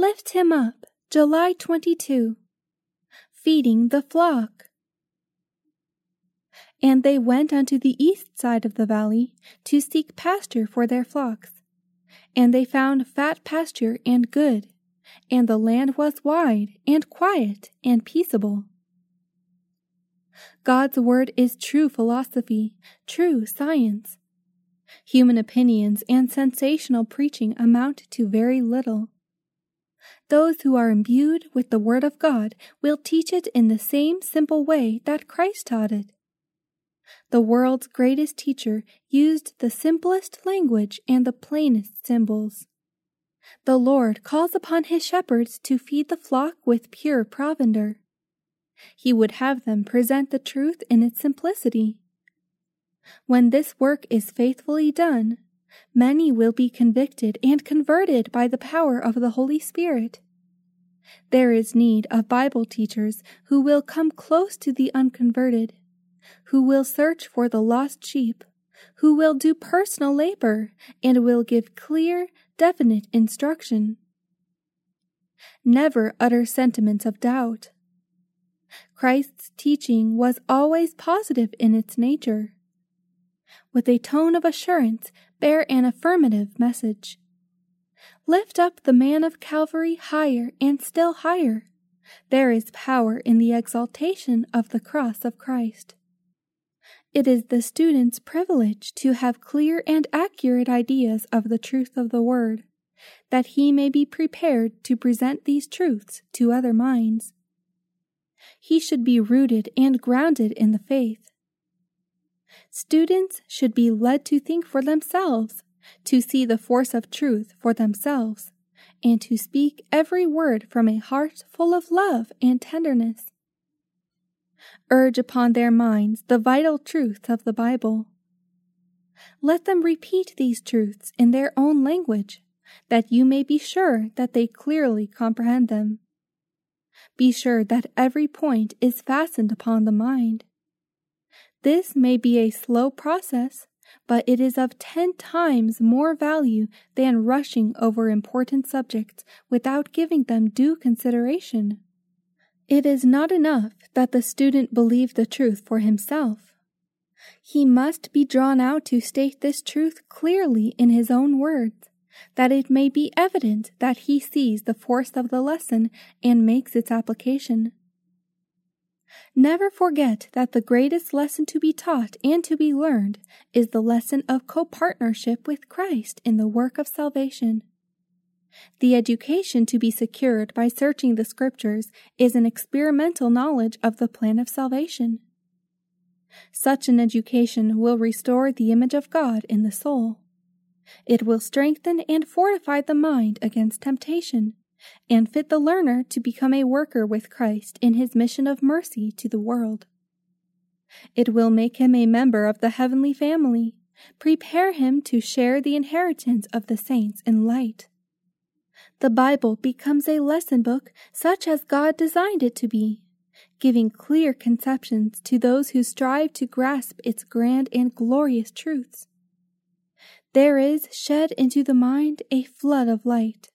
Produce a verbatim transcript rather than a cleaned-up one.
Lift him up, July twenty-second. Feeding the flock. And they went unto the east side of the valley to seek pasture for their flocks. And they found fat pasture and good, and the land was wide and quiet and peaceable. God's word is true philosophy, true science. Human opinions and sensational preaching amount to very little. Those who are imbued with the word of God will teach it in the same simple way that Christ taught it. The world's greatest teacher used the simplest language and the plainest symbols. The Lord calls upon his shepherds to feed the flock with pure provender. He would have them present the truth in its simplicity. When this work is faithfully done, many will be convicted and converted by the power of the Holy Spirit. There is need of Bible teachers who will come close to the unconverted, who will search for the lost sheep, who will do personal labor, and will give clear, definite instruction. Never utter sentiments of doubt. Christ's teaching was always positive in its nature. With a tone of assurance, bear an affirmative message. Lift up the man of Calvary higher and still higher. There is power in the exaltation of the cross of Christ. It is the student's privilege to have clear and accurate ideas of the truth of the Word, that he may be prepared to present these truths to other minds. He should be rooted and grounded in the faith. Students should be led to think for themselves, to see the force of truth for themselves, and to speak every word from a heart full of love and tenderness. Urge upon their minds the vital truths of the Bible. Let them repeat these truths in their own language, that you may be sure that they clearly comprehend them. Be sure that every point is fastened upon the mind. This may be a slow process, but it is of ten times more value than rushing over important subjects without giving them due consideration. It is not enough that the student believe the truth for himself. He must be drawn out to state this truth clearly in his own words, that it may be evident that he sees the force of the lesson and makes its application. Never forget that the greatest lesson to be taught and to be learned is the lesson of co-partnership with Christ in the work of salvation. The education to be secured by searching the Scriptures is an experimental knowledge of the plan of salvation. Such an education will restore the image of God in the soul. It will strengthen and fortify the mind against temptation, and fit the learner to become a worker with Christ in his mission of mercy to the world. It will make him a member of the heavenly family, prepare him to share the inheritance of the saints in light. The Bible becomes a lesson book such as God designed it to be, giving clear conceptions to those who strive to grasp its grand and glorious truths. There is shed into the mind a flood of light.